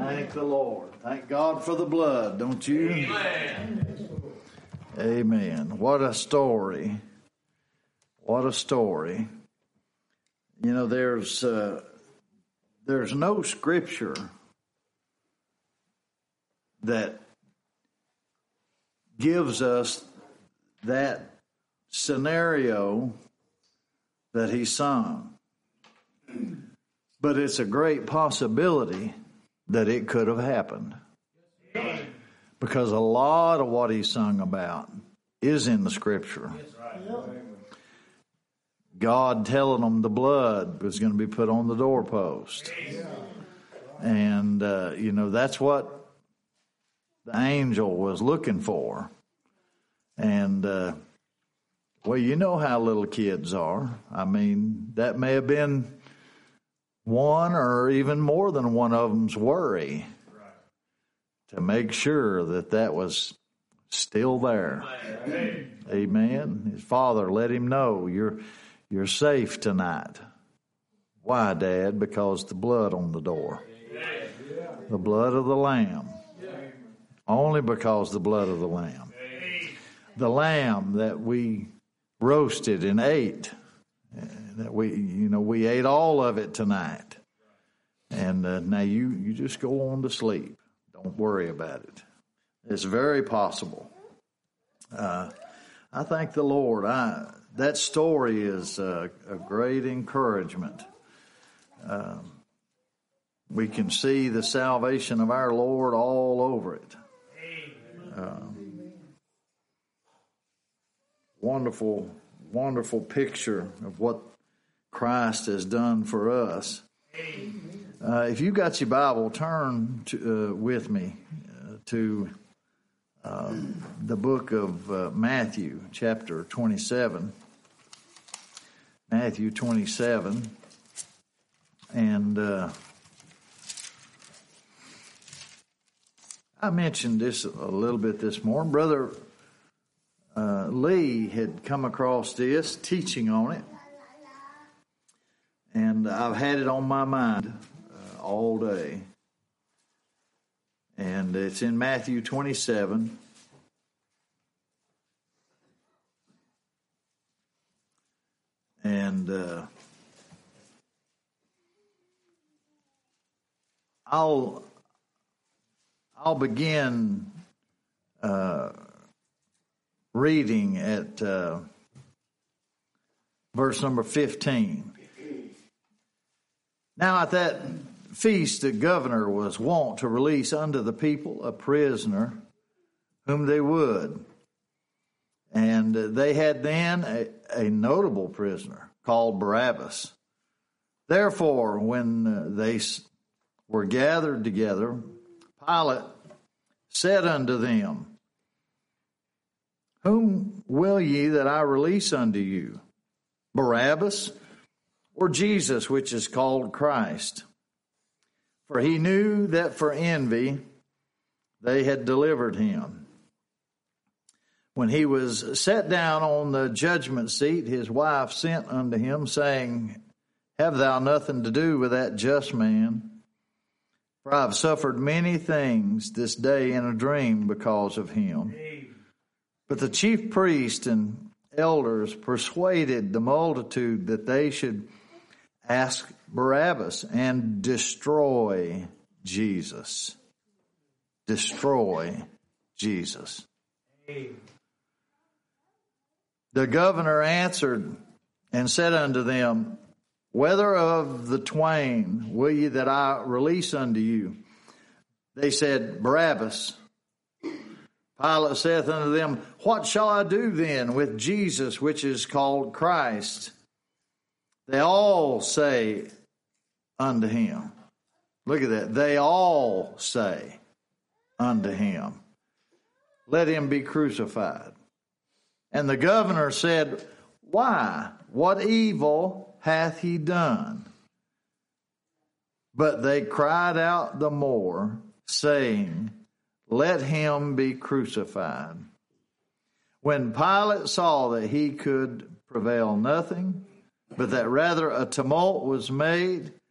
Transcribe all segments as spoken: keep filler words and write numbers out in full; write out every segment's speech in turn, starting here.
Thank the Lord. Thank God for the blood, don't you? Amen. Amen. What a story. What a story. You know, there's uh, there's no scripture that gives us that scenario that he sung. But it's a great possibility that it could have happened. Because a lot of what he sung about is in the scripture. God telling them the blood was going to be put on the doorpost. And, uh, you know, that's what the angel was looking for. And, uh, well, you know how little kids are. I mean, that may have been one or even more than one of them's worry to make sure that that was still there. Amen. Amen. His father let him know, you're you're safe tonight. Why, Dad? Because the blood on the door. The blood of the Lamb. Only because the blood of the Lamb. The lamb that we roasted and ate. That we, you know, we ate all of it tonight. And uh, now you, you just go on to sleep. Don't worry about it. It's very possible. Uh, I thank the Lord. I, that story is a, a great encouragement. Um, we can see the salvation of our Lord all over it. Um, wonderful, wonderful picture of what Christ has done for us. Uh, if you got your Bible, turn to, uh, with me uh, to uh, the book of uh, Matthew, chapter twenty-seven. Matthew twenty-seven. And uh, I mentioned this a little bit this morning. Brother uh, Lee had come across this, teaching on it. And I've had it on my mind uh, all day. And it's in Matthew twenty-seven. And uh, I'll I'll begin uh, reading at uh, verse number fifteen. Now at that feast the governor was wont to release unto the people a prisoner whom they would. And they had then a, a notable prisoner called Barabbas. Therefore, when they were gathered together, Pilate said unto them, Whom will ye that I release unto you, Barabbas, or Jesus, which is called Christ? For he knew that for envy they had delivered him. When he was set down on the judgment seat, his wife sent unto him, saying, Have thou nothing to do with that just man? For I have suffered many things this day in a dream because of him. But the chief priest and elders persuaded the multitude that they should ask Barabbas and destroy Jesus. Destroy Jesus. The governor answered and said unto them, Whether of the twain will ye that I release unto you? They said, Barabbas. Pilate saith unto them, What shall I do then with Jesus, which is called Christ? They all say unto him. Look at that. They all say unto him, Let him be crucified. And the governor said, Why? What evil hath he done? But they cried out the more, saying, Let him be crucified. When Pilate saw that he could prevail nothing, but that rather a tumult was made,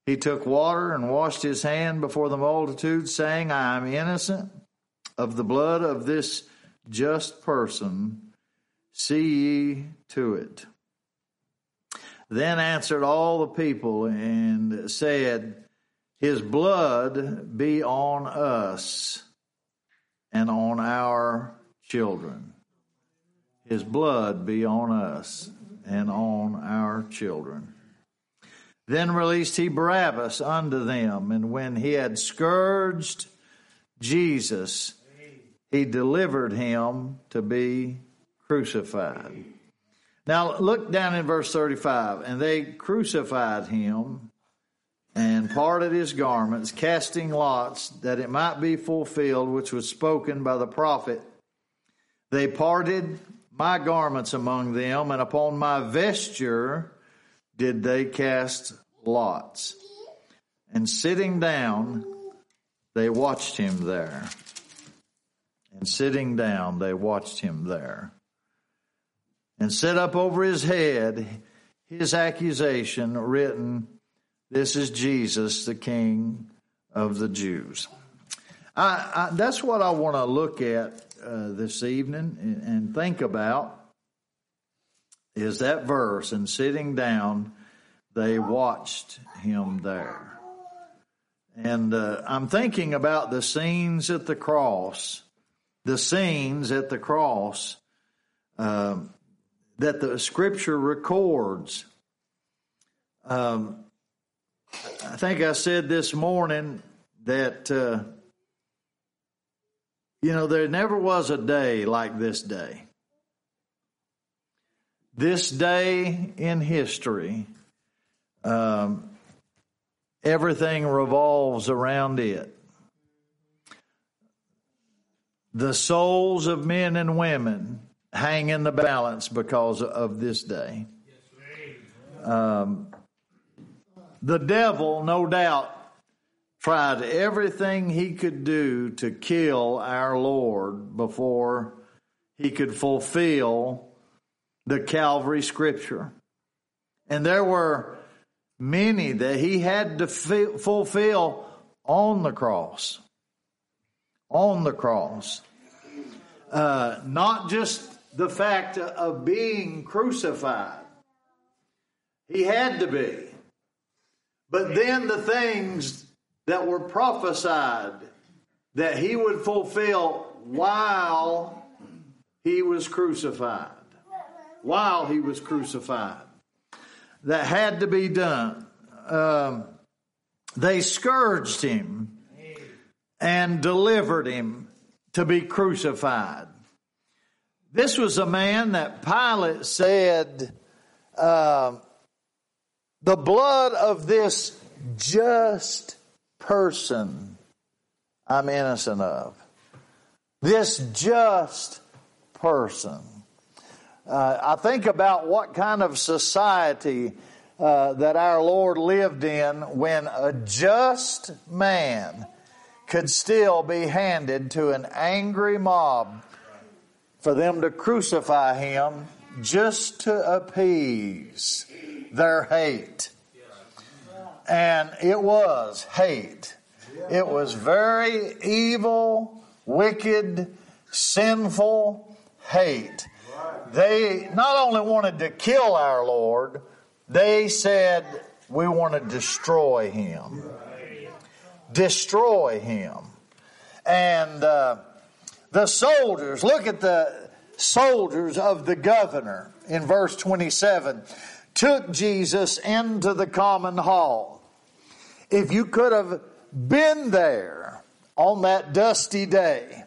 He took water and washed his hand before the multitude, saying, I am innocent of the blood of this just person. See ye to it. Then answered all the people and said, His blood be on us and on our children. His blood be on us and on our children. Then released he Barabbas unto them, and when he had scourged Jesus, he delivered him to be crucified. Now look down in verse thirty-five. And they crucified him and parted his garments, casting lots, that it might be fulfilled, which was spoken by the prophet. They parted my garments among them, and upon my vesture did they cast lots. And sitting down, they watched him there. And sitting down, they watched him there. And set up over his head his accusation written, This is Jesus, the King of the Jews. I, I, that's what I want to look at uh, this evening and, and think about, is that verse, and sitting down, they watched him there. And uh, I'm thinking about the scenes at the cross, the scenes at the cross um, that the Scripture records. Um, I think I said this morning that, uh, you know, there never was a day like this day. This day in history, um, everything revolves around it. The souls of men and women hang in the balance because of this day. Um, the devil, no doubt, tried everything he could do to kill our Lord before he could fulfill the Calvary Scripture. And there were many that he had to f- fulfill on the cross. On the cross. Uh, not just the fact of being crucified. He had to be. But then the things that were prophesied that he would fulfill while he was crucified. While he was crucified. That had to be done. Um, they scourged him and delivered him to be crucified. This was a man that Pilate said, uh, the blood of this just person I'm innocent of. This just person. Uh, I think about what kind of society uh, that our Lord lived in when a just man could still be handed to an angry mob for them to crucify him just to appease their hate. And it was hate. It was very evil, wicked, sinful hate. They not only wanted to kill our Lord, they said, we want to destroy him. Destroy him. And uh, the soldiers, look at the soldiers of the governor in verse twenty-seven, took Jesus into the common hall. If you could have been there on that dusty day,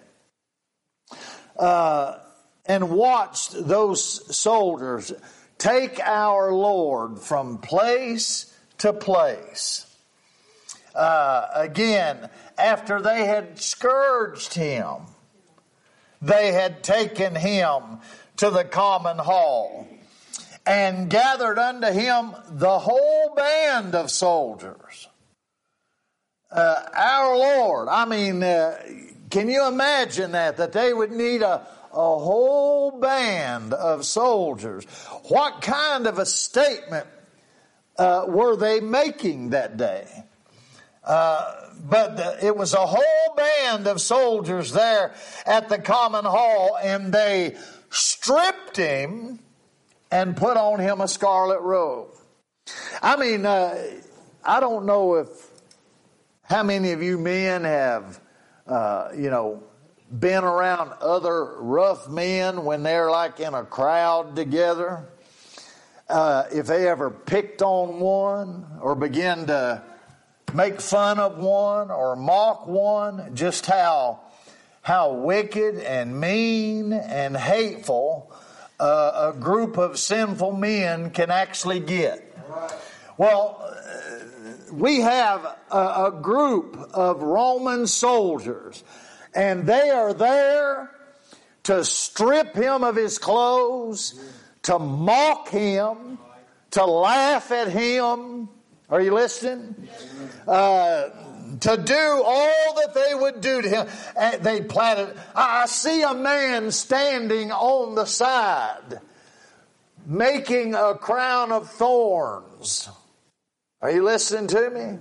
uh, and watched those soldiers take our Lord from place to place. Uh, again, after they had scourged him, they had taken him to the common hall and gathered unto him the whole band of soldiers. Uh, our Lord, I mean, uh, can you imagine that? That they would need a A whole band of soldiers. What kind of a statement uh, were they making that day. Uh, but the, it was a whole band of soldiers there at the common hall, and they stripped him and put on him a scarlet robe. I mean, uh, I don't know if how many of you men have, uh, you know, been around other rough men when they're like in a crowd together. Uh, if they ever picked on one or began to make fun of one or mock one, just how how wicked and mean and hateful uh, a group of sinful men can actually get. Well, we have a, a group of Roman soldiers, and they are there to strip him of his clothes, to mock him, to laugh at him. Are you listening? Uh, to do all that they would do to him. And they planted. I see a man standing on the side, making a crown of thorns. Are you listening to me?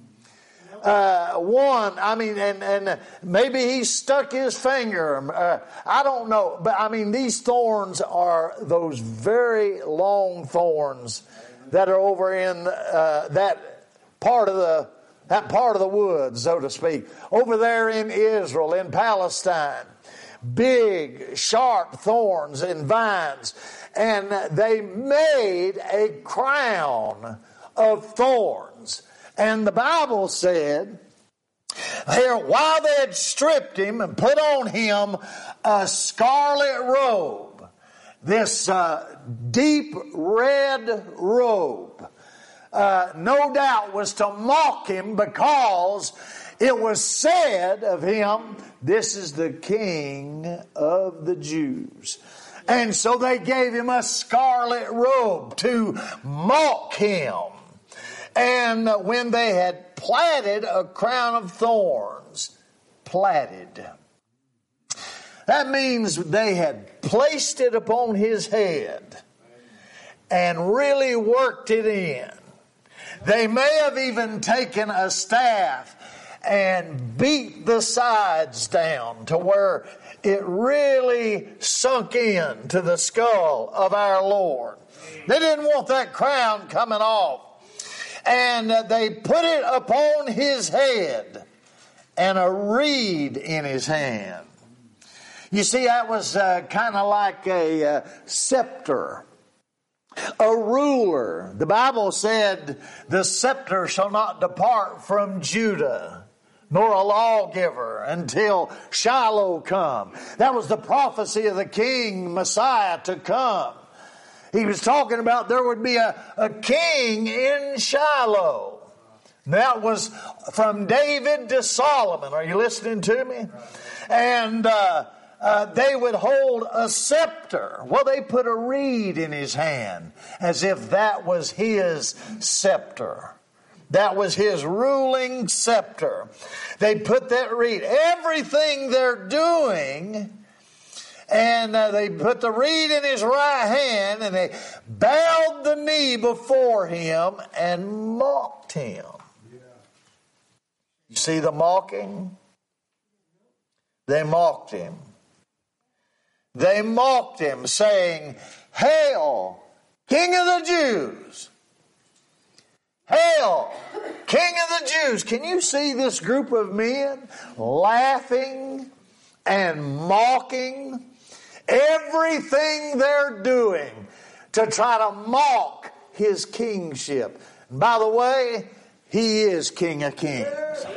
Uh, one, I mean, and, and maybe he stuck his finger. Uh, I don't know. But I mean, these thorns are those very long thorns that are over in uh, that part of the that part of the woods, so to speak, over there in Israel, in Palestine. Big, sharp thorns and vines. And they made a crown of thorns. And the Bible said, here, while they had stripped him and put on him a scarlet robe, this uh, deep red robe, uh, no doubt was to mock him, because it was said of him, this is the King of the Jews. And so they gave him a scarlet robe to mock him. And when they had plaited a crown of thorns, plaited, that means they had placed it upon his head and really worked it in. They may have even taken a staff and beat the sides down to where it really sunk in to the skull of our Lord. They didn't want that crown coming off. And they put it upon his head and a reed in his hand. You see, that was uh, kind of like a uh, scepter, a ruler. The Bible said, the scepter shall not depart from Judah, nor a lawgiver until Shiloh come. That was the prophecy of the King Messiah to come. He was talking about there would be a, a king in Shiloh. That was from David to Solomon. Are you listening to me? And uh, uh, they would hold a scepter. Well, they put a reed in his hand as if that was his scepter. That was his ruling scepter. They put that reed. Everything they're doing... And uh, they put the reed in his right hand, and they bowed the knee before him and mocked him. You see the mocking? They mocked him. They mocked him, saying, "Hail, King of the Jews! Hail, King of the Jews!" Can you see this group of men laughing and mocking? Everything they're doing to try to mock his kingship. And by the way, he is King of Kings.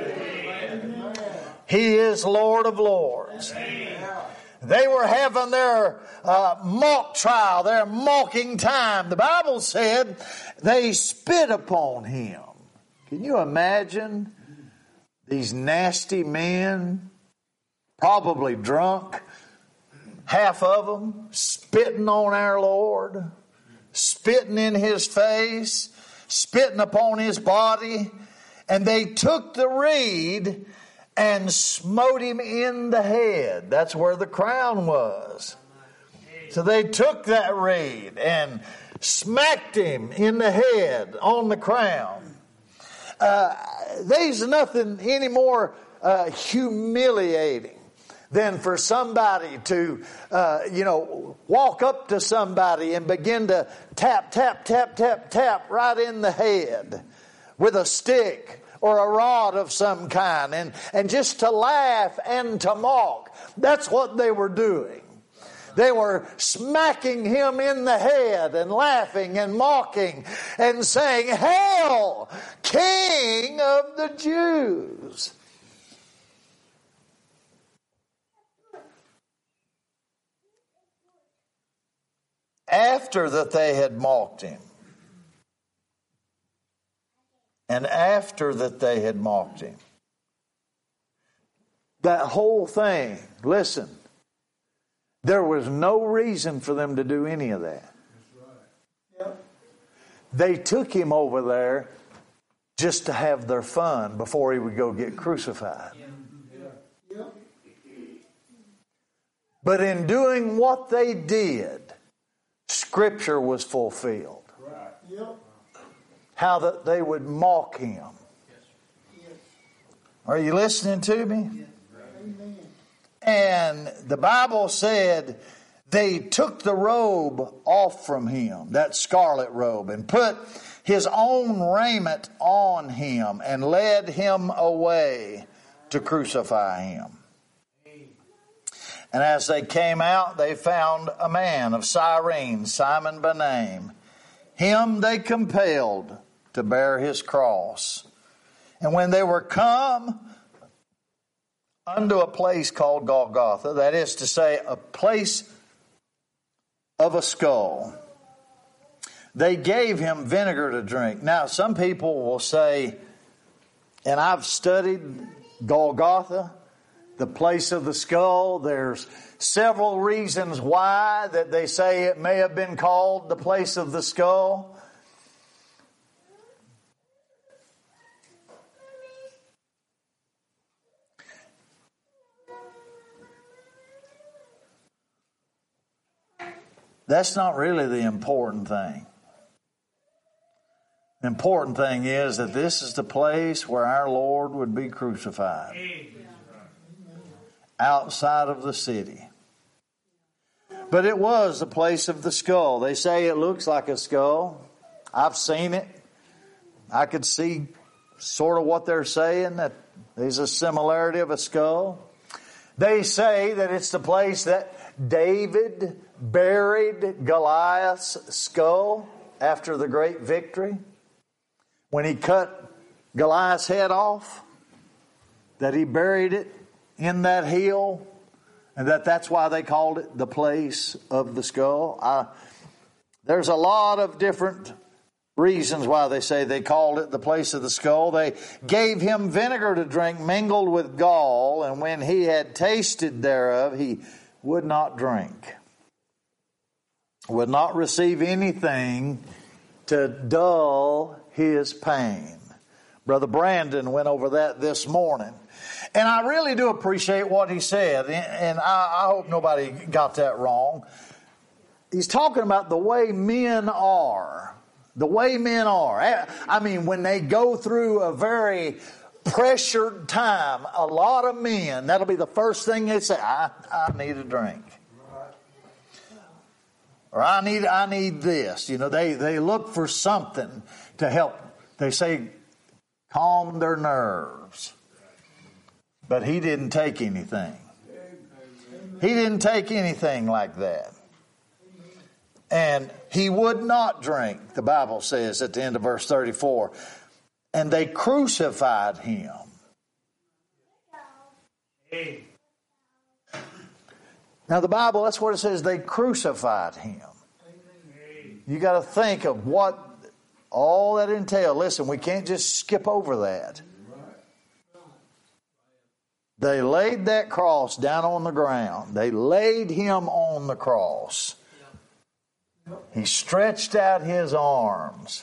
He is Lord of Lords. They were having their uh, mock trial, their mocking time. The Bible said they spit upon him. Can you imagine these nasty men, probably drunk, half of them, spitting on our Lord, spitting in his face, spitting upon his body. And they took the reed and smote him in the head. That's where the crown was. So they took that reed and smacked him in the head on the crown. Uh, there's nothing any more uh, humiliating than for somebody to, uh, you know, walk up to somebody and begin to tap, tap, tap, tap, tap right in the head with a stick or a rod of some kind, and, and just to laugh and to mock. That's what they were doing. They were smacking him in the head and laughing and mocking and saying, "Hail, King of the Jews." After that they had mocked him, and after that they had mocked him, that whole thing, listen, there was no reason for them to do any of that. Yep. They took him over there just to have their fun before he would go get crucified. Yeah. Yep. But in doing what they did, Scripture was fulfilled. Right. Yep. How that they would mock him. Yes. Are you listening to me? Yes. Amen. And the Bible said they took the robe off from him, that scarlet robe, and put his own raiment on him and led him away to crucify him. And as they came out, they found a man of Cyrene, Simon by name. Him they compelled to bear his cross. And when they were come unto a place called Golgotha, that is to say, a place of a skull, they gave him vinegar to drink. Now, some people will say, and I've studied Golgotha, the place of the skull. There's several reasons why that they say it may have been called the place of the skull. That's not really the important thing. The important thing is that this is the place where our Lord would be crucified. Outside of the city. But it was the place of the skull. They say it looks like a skull. I've seen it. I could see sort of what they're saying, that there's a similarity of a skull. They say that it's the place that David buried Goliath's skull after the great victory. When he cut Goliath's head off, that he buried it in that hill, and that that's why they called it the place of the skull. I, there's a lot of different reasons why they say they called it the place of the skull. They gave him vinegar to drink mingled with gall, and when he had tasted thereof, he would not drink, would not receive anything to dull his pain. Brother Brandon went over that this morning. And I really do appreciate what he said, and I, I hope nobody got that wrong. He's talking about the way men are. The way men are. I mean, when they go through a very pressured time, a lot of men, that'll be the first thing they say, I, I need a drink. Or I need I need this. You know, they, they look for something to help. They say, calm their nerves. But he didn't take anything. He didn't take anything like that. And he would not drink, the Bible says at the end of verse thirty-four. And they crucified him. Now the Bible, that's what it says, they crucified him. You got to think of what all that entailed. Listen, we can't just skip over that. They laid that cross down on the ground. They laid him on the cross. He stretched out his arms.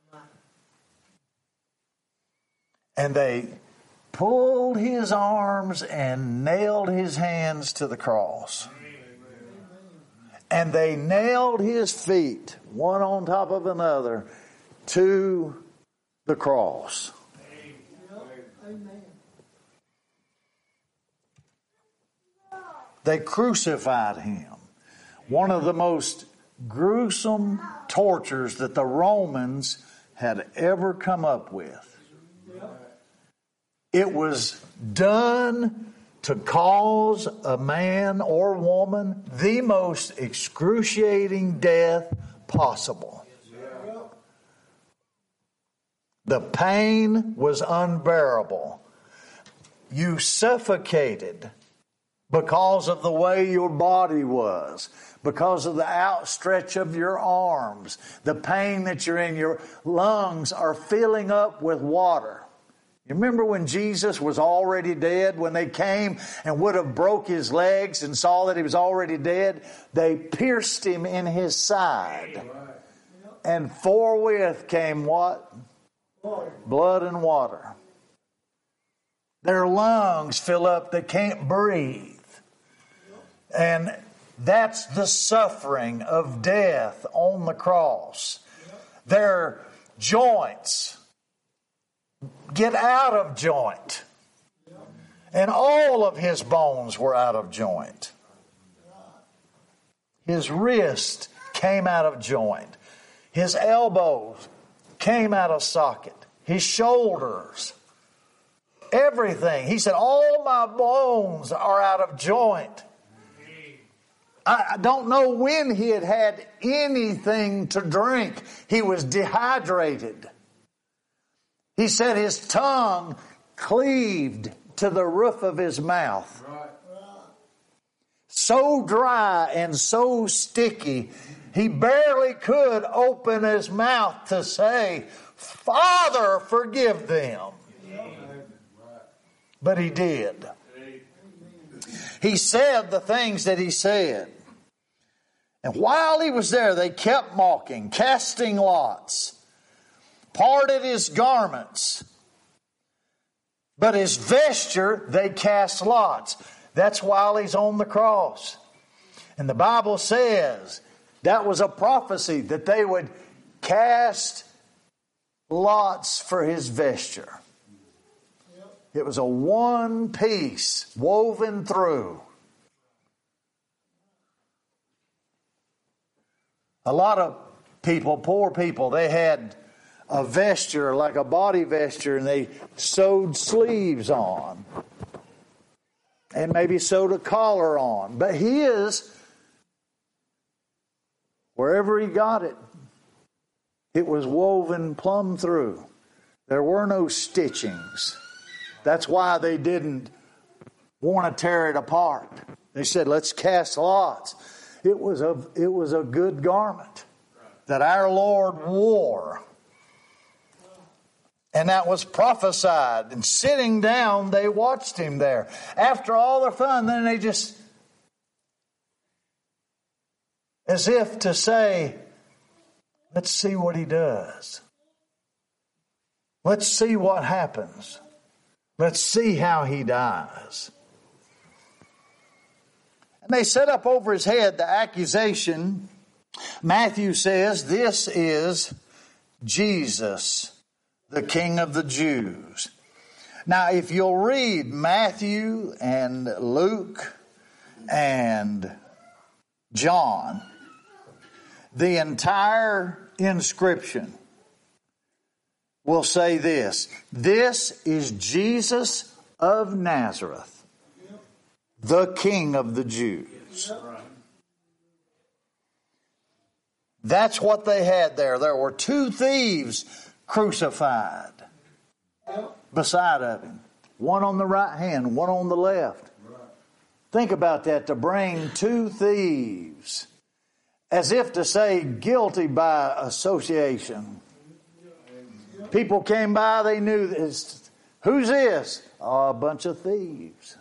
And they pulled his arms and nailed his hands to the cross. And they nailed his feet, one on top of another, to the cross. Amen. They crucified him. One of the most gruesome tortures that the Romans had ever come up with. It was done to cause a man or woman the most excruciating death possible. The pain was unbearable. You suffocated because of the way your body was, because of the outstretch of your arms. The pain that you're in, your lungs are filling up with water. You remember when Jesus was already dead, when they came and would have broke his legs and saw that he was already dead? They pierced him in his side. And forthwith came what? Blood and water. Their lungs fill up, they can't breathe. And that's the suffering of death on the cross. Their joints get out of joint. And all of his bones were out of joint. His wrist came out of joint. His elbows came out of socket. His shoulders. Everything. He said, all my bones are out of joint. I don't know when he had had anything to drink. He was dehydrated. He said his tongue cleaved to the roof of his mouth. So dry and so sticky, he barely could open his mouth to say, Father, forgive them. But he did. He said the things that he said. And while he was there, they kept mocking, casting lots, parted his garments. But his vesture, they cast lots. That's while he's on the cross. And the Bible says that was a prophecy that they would cast lots for his vesture. It was a one piece woven through. A lot of people, poor people, they had a vesture, like a body vesture, and they sewed sleeves on. And maybe sewed a collar on. But his, wherever he got it, it was woven plumb through. There were no stitchings. That's why they didn't want to tear it apart. They said, let's cast lots. It was a, it was a good garment that our Lord wore. And that was prophesied. And sitting down, they watched him there. After all their fun, then they just, as if to say, let's see what he does. Let's see what happens. Let's see how he dies. And they set up over his head the accusation. Matthew says, this is Jesus, the King of the Jews. Now, if you'll read Matthew and Luke and John, the entire inscription will say this. This is Jesus of Nazareth, the King of the Jews. That's what they had there. There were two thieves crucified beside of him. One on the right hand, one on the left. Think about that, to bring two thieves, as if to say guilty by association. People came by, they knew this. Who's this? Oh, a bunch of thieves.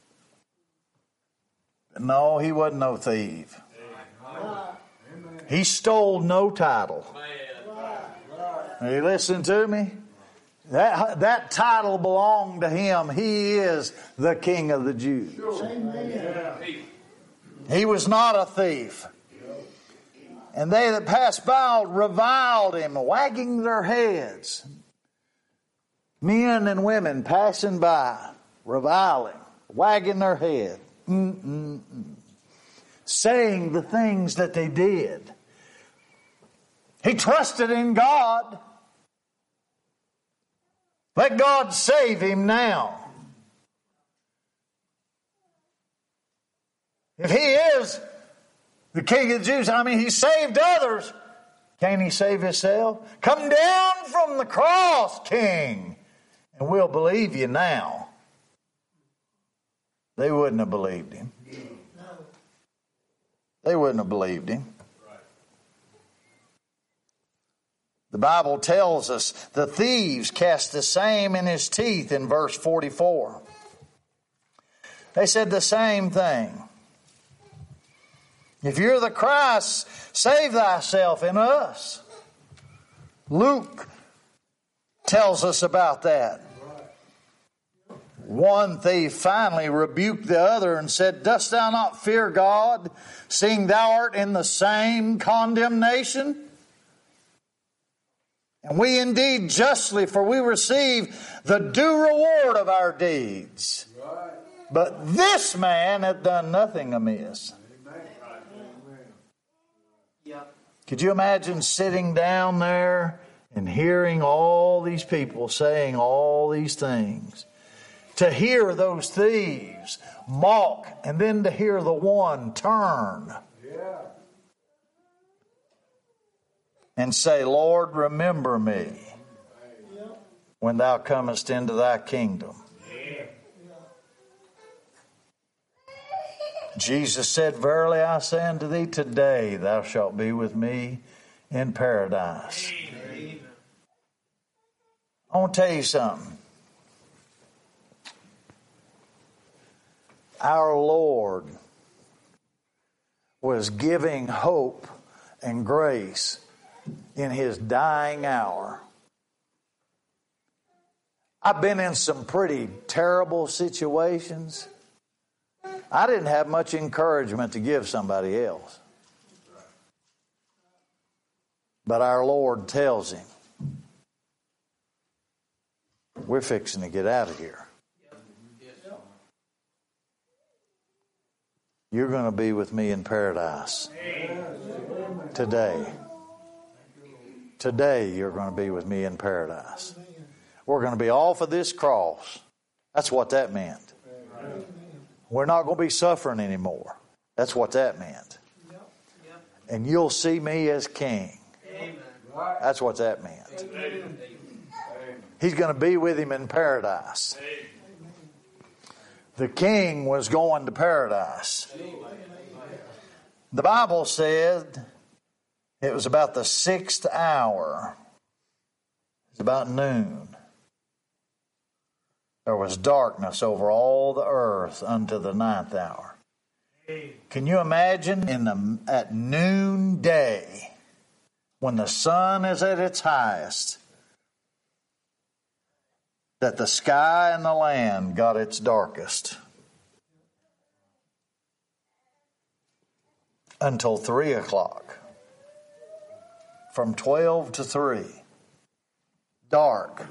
No, he wasn't no thief. He stole no title. You listen to me? That, that title belonged to him. He is the King of the Jews. He was not a thief. And they that passed by reviled him, wagging their heads. Men and women passing by, reviling, wagging their head, Mm-mm-mm. saying the things that they did. He trusted in God. Let God save him now. If he is the King of the Jews, I mean, he saved others. Can he save himself? Come down from the cross, King, and we'll believe you now. They wouldn't have believed him. They wouldn't have believed him. The Bible tells us the thieves cast the same in his teeth in verse forty-four. They said the same thing. If you're the Christ, save thyself and us. Luke tells us about that. One thief finally rebuked the other and said, Dost thou not fear God, seeing thou art in the same condemnation? And we indeed justly, for we receive the due reward of our deeds. But this man hath done nothing amiss. Could you imagine sitting down there and hearing all these people saying all these things? To hear those thieves mock, and then to hear the one turn and say, Lord, remember me when thou comest into thy kingdom. Jesus said, Verily I say unto thee, today thou shalt be with me in paradise. Amen. I want to tell you something. Our Lord was giving hope and grace in his dying hour. I've been in some pretty terrible situations. I didn't have much encouragement to give somebody else. But our Lord tells him, we're fixing to get out of here. You're going to be with me in paradise. Today. Today you're going to be with me in paradise. We're going to be off of this cross. That's what that meant. We're not going to be suffering anymore. That's what that meant. And you'll see me as king. That's what that meant. He's going to be with him in paradise. The king was going to paradise. The Bible said it was about the sixth hour. It's about noon. There was darkness over all the earth unto the ninth hour. Can you imagine in the, at noonday, when the sun is at its highest, that the sky and the land got its darkest? Until three o'clock. From twelve to three. Dark.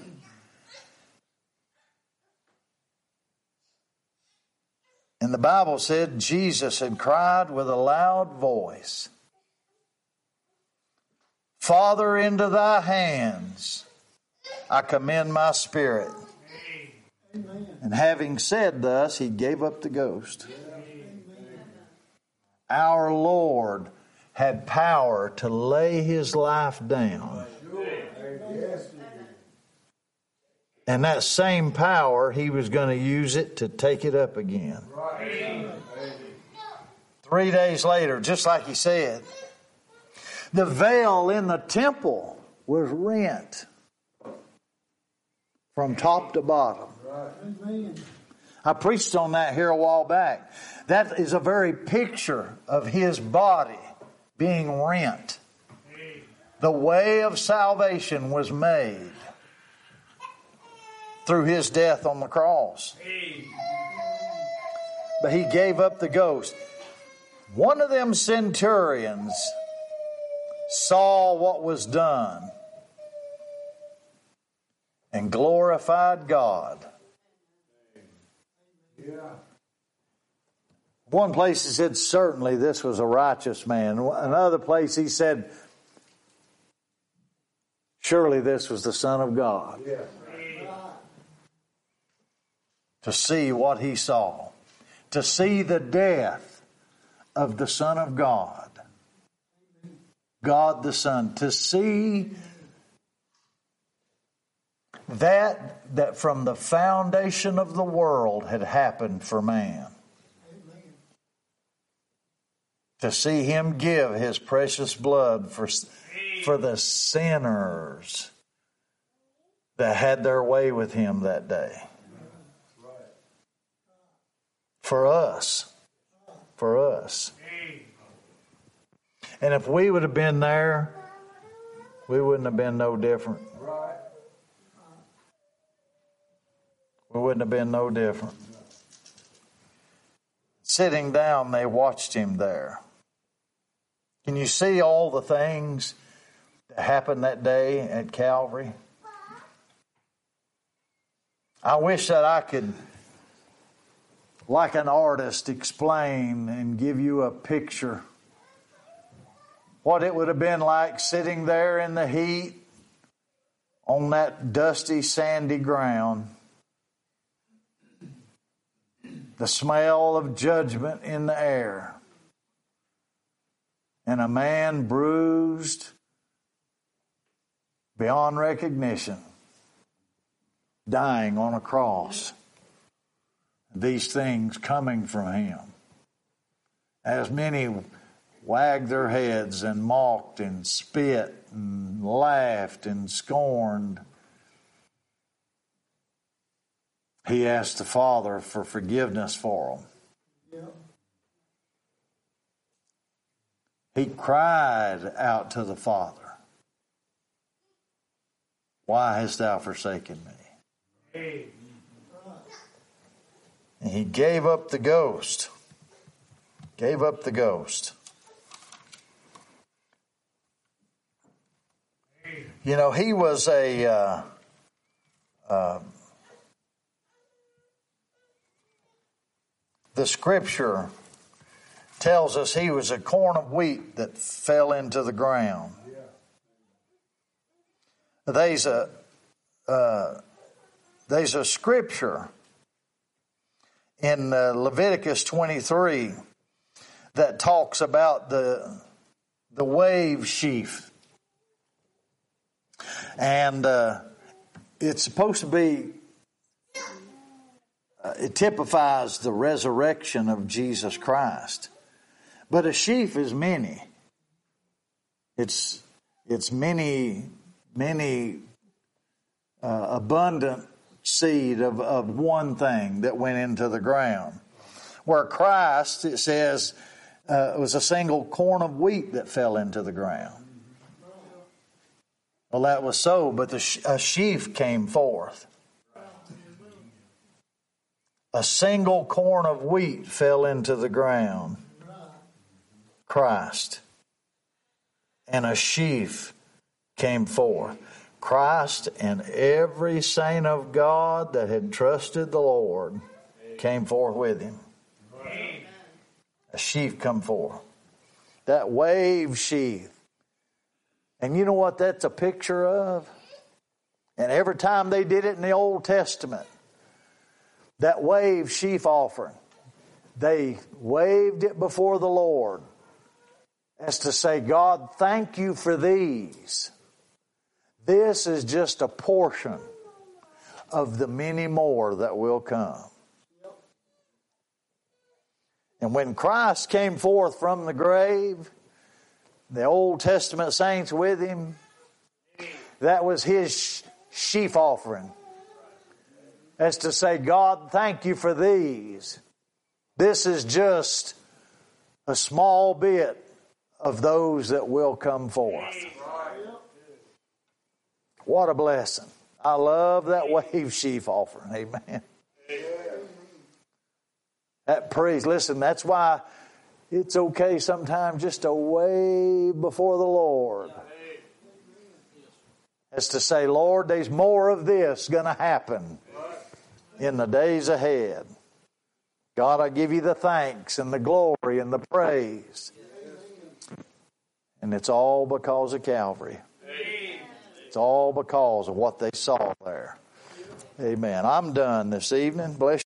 And the Bible said Jesus had cried with a loud voice, Father, into thy hands I commend my spirit. Amen. And having said thus, he gave up the ghost. Amen. Our Lord had power to lay his life down. And that same power, he was going to use it to take it up again. Right. Three days later, just like he said, the veil in the temple was rent from top to bottom. Right. I preached on that here a while back. That is a very picture of his body being rent. The way of salvation was made through his death on the cross. But he gave up the ghost. One of them centurions saw what was done, and glorified God. Yeah. One place he said, certainly this was a righteous man. Another place he said, surely this was the Son of God. Yeah. To see what he saw. To see the death of the Son of God. God the Son. To see that that from the foundation of the world had happened for man. To see him give his precious blood for, for the sinners that had their way with him that day. For us. For us. And if we would have been there, we wouldn't have been no different. We wouldn't have been no different. Sitting down, they watched him there. Can you see all the things that happened that day at Calvary? I wish that I could, like an artist, explain and give you a picture what it would have been like sitting there in the heat on that dusty, sandy ground. The smell of judgment in the air. And a man bruised beyond recognition, dying on a cross. These things coming from him. As many wagged their heads and mocked and spit and laughed and scorned, he asked the Father for forgiveness for them. Yep. He cried out to the Father, why hast thou forsaken me? And he gave up the ghost. Gave up the ghost. You know, he was a... Uh, uh, the Scripture tells us he was a corn of wheat that fell into the ground. There's a uh, there's a scripture in uh, Leviticus twenty-three that talks about the the wave sheaf, and uh, it's supposed to be. Uh, it typifies the resurrection of Jesus Christ. But a sheaf is many. It's it's many, many uh, abundant seed of, of one thing that went into the ground. Where Christ, it says, uh, it was a single corn of wheat that fell into the ground. Well, that was so, but the sh- a sheaf came forth. A single corn of wheat fell into the ground. Christ. And a sheaf came forth. Christ and every saint of God that had trusted the Lord came forth with him. A sheaf come forth. That wave sheaf. And you know what that's a picture of? And every time they did it in the Old Testament, that wave sheaf offering, they waved it before the Lord as to say, God, thank you for these. This is just a portion of the many more that will come. And when Christ came forth from the grave, the Old Testament saints with him, that was his sheaf offering. As to say, God, thank you for these. This is just a small bit of those that will come forth. What a blessing. I love that wave sheaf offering. Amen. That praise. Listen, that's why It's okay sometimes just to way before the Lord. As to say, Lord, there's more of this going to happen in the days ahead. God, I give you the thanks and the glory and the praise. And it's all because of Calvary. It's all because of what they saw there. Amen. I'm done this evening. Bless you.